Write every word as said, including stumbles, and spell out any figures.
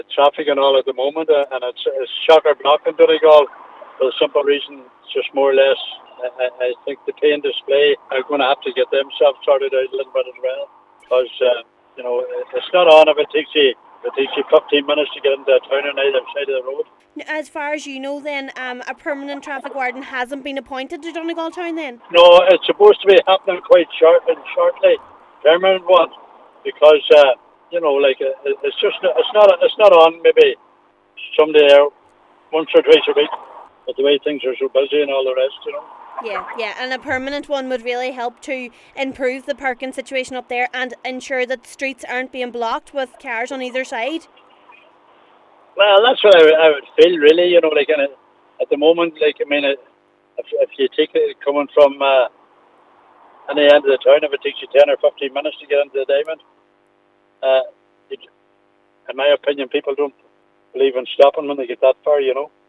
traffic and all at the moment, uh, and it's, it's shocker block in Donegal for the simple reason, it's just more or less. I, I think the pay and display are going to have to get themselves sorted out a little bit as well, because uh, you know it's not on if it takes you if it takes you fifteen minutes to get into a town on either side of the road. As far as you know, then um, a permanent traffic warden hasn't been appointed to Donegal Town. Then No, it's supposed to be happening quite short and shortly, permanent one, because uh, you know, like uh, it's just it's not it's not on maybe someday there once or twice a week, but the way things are so busy and all the rest, you know. yeah, yeah, and a permanent one would really help to improve the parking situation up there and ensure that streets aren't being blocked with cars on either side. Well, that's what I, would- I would feel really, you know, like in a, at the moment, like I mean, it, if if you take it coming from uh, any end of the town, if it takes you ten or fifteen minutes to get into the diamond, uh, it, in my opinion, people don't believe in stopping when they get that far, you know.